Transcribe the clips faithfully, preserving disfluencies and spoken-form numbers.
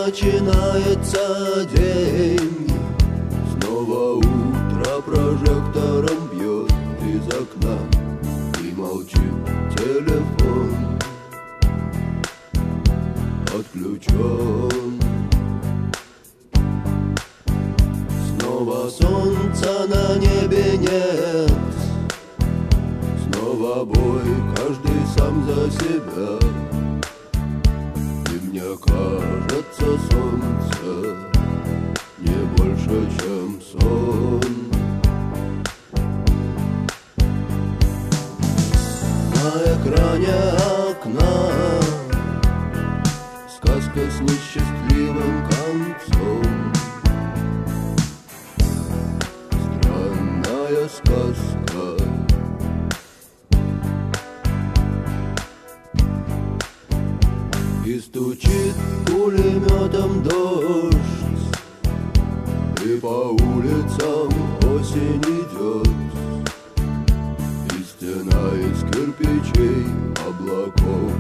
начинается день. Снова утро прожектором бьет из окна, и молчит телефон, отключен. Снова солнца на небе нет, снова бой, каждый сам за себя. И мне кажется, солнце не больше, чем сон. На экране окна сказка с несчастливым концом. Странная сказка. И стучит пулеметом дождь, и по улицам осень идет, и стена из кирпичей облаков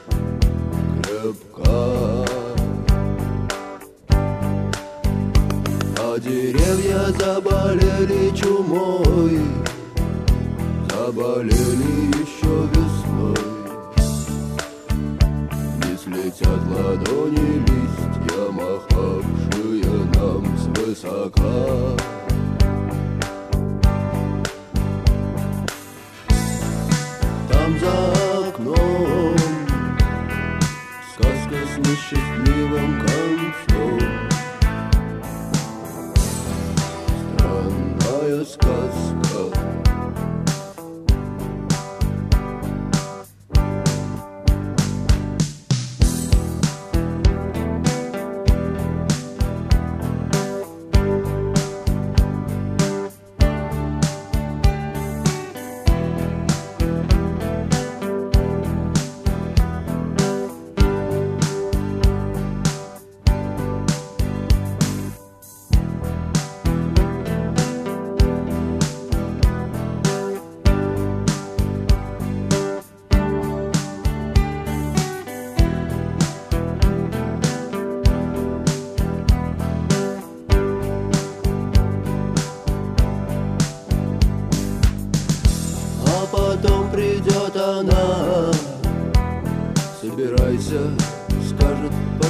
крепка. А деревья заболели чумой, заболели еще весной. Летят ладони листья, махавшие нам свысока. Там за окном сказка с несчастливым концом. Странная сказка. Потом придет она, собирайся, скажет.